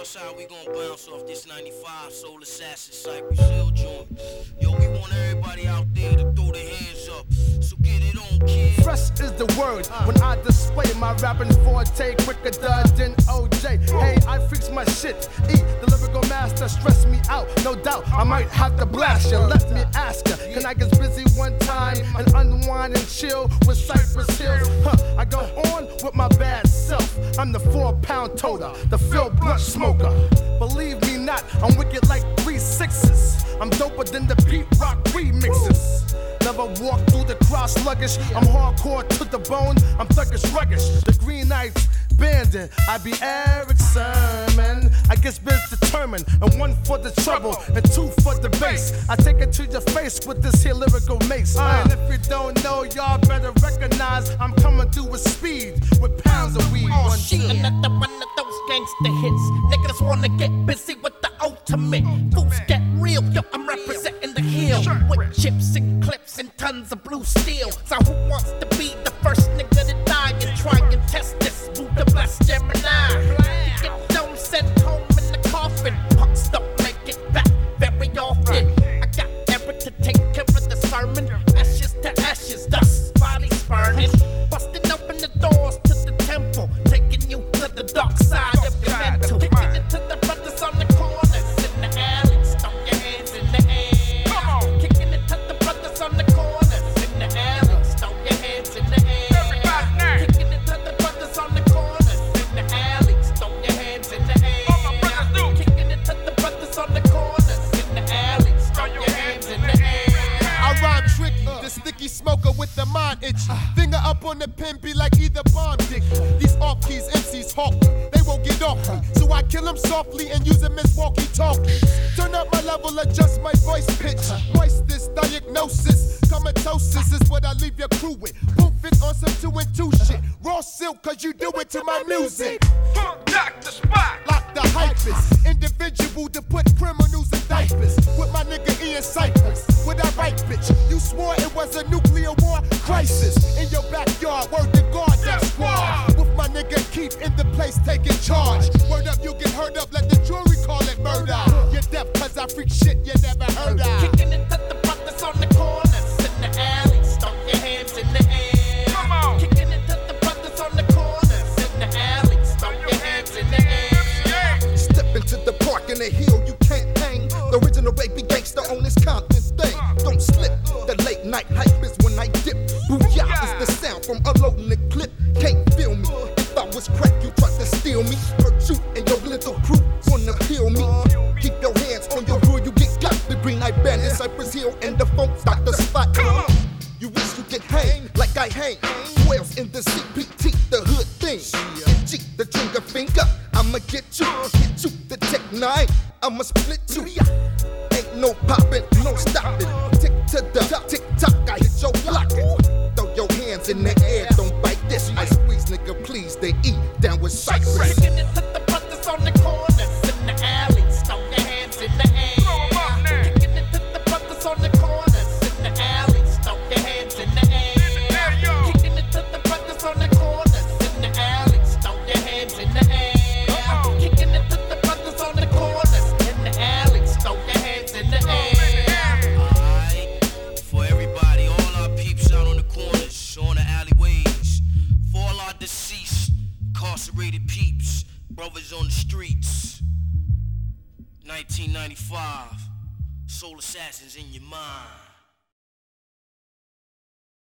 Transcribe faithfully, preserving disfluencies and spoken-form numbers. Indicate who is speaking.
Speaker 1: Northside, we gon' bounce off this ninety-five Soul Assassin Cypress Hill joint. Yo, we want everybody out there to throw their hands up. So get it on, kid.
Speaker 2: Fresh is the word when I display my rapping forte quicker than O J. Hey, I fix my shit. E, the lyrical master, stress me out. No doubt, I might have to blast you. Let me ask you, can I get busy one time and unwind and chill with Cypress Hills? Huh, I go on with my bad self. I'm the four-pound toter, the Phil Blunt smoker. Believe me not, I'm wicked like three sixes. I'm doper than the Pete Rock remixes. Never walk through the crowd sluggish. I'm hardcore to the bone. I'm thuggish, ruggish. The Green Knights bandit. I be Eric Sermon. I guess biz determined. And one for the trouble and two for the bass. I take it to your face with this here lyrical mace. Uh. And if you don't know, y'all better recognize I'm coming through with speed with pounds of weed.
Speaker 3: Oh,
Speaker 2: one
Speaker 3: shit,
Speaker 2: two.
Speaker 3: another one of those gangster hits. Niggas wanna get busy with the ultimate. Fools get real, yo, I'm representing the hill. With chips and clips and tons of blue steel. So who wants to be the first nigga to die and try and test this? Buddha bless Gemini. You get dome sent home in the coffin. Punks don't make it back very often. I got Eric to take care of the sermon. Ashes to ashes, dust, bodies burning. Busting open the doors to the temple. Taking you to the dark side of your mental. Kicking it to the brothers on the corners. In the alleys, throw your hands in the air. Kicking it to the brothers on the corners. In the alleys, throw your hands in the air. Kicking it to the brothers on the corners. In the alleys, throw your hands in the air. Kicking it to the brothers on the corners. In the alleys, throw your hands in the air.
Speaker 4: I rhyme tricky, the sticky smoker with the mind itchy. Finger up on the pen, be like either bomb dick. These off keys, M Cs hawk me, they won't get off me. So I kill them softly and use them as walkie-talkies. Turn up my level, adjust my voice pitch. Moist this diagnosis, comatosis is what I leave your crew with. Proof it on some two and two shit. Raw silk, cause you do it to my music.
Speaker 5: Lock the spot.
Speaker 4: Lock the hypers, individual to put criminals in diapers. With my nigga Ian Cypress, with that right bitch. You swore it was a nuclear war crisis. In your backyard, word to God, that squad. With my nigga Keith in the place taking charge. Word up, you get heard up, let the jury call it murder. You're deaf cause I freak shit you never heard of.
Speaker 3: Kicking it to the brothers on the corners. In the alleys, throw your hands in the air.
Speaker 5: Come on.
Speaker 3: Kicking it to the brothers on the corners. In the alleys, throw your hands in the air.
Speaker 6: Step into the park in the hill, you can't hang. The original baby gangster on this Compton thing. Don't slip, the late night hype is when I dip. Booyah is the sound from unloading the clip. Can't feel me, if I was crack you tried to steal me. Hurt you and your little crew wanna kill me. Keep your hands on your hood, you get got. The Green Knight Bandit, Cypress Hill and the funk stop the spot. You wish you could hang like I hang. Whales in the C P T, the hood thing. G, the trigger finger, I'ma get you. Hit you, the Tech Nine, I'ma split you. Ain't no popping, no stopping. Tick to the top, tick tock, I hit your block. Throw your hands in the air, don't bite this. I squeeze, nigga, please. They eat down with Cypress.
Speaker 3: Kicking it to the brothers on the corners. In the alleys, throw your hands in the air. Kicking it to the brothers on the corners. In the alleys, throw your hands in the air. Kicking it to the brothers on the corners. In the alleys, throw your hands in the air. Kicking it to the brothers on the corners. In the alleys, throw your hands in the air.
Speaker 1: Alright, for everybody, all our peeps out on the corners, on the alleyways, for all our deceased, incarcerated peeps, brothers on the streets. nineteen ninety-five, Soul Assassins in your mind.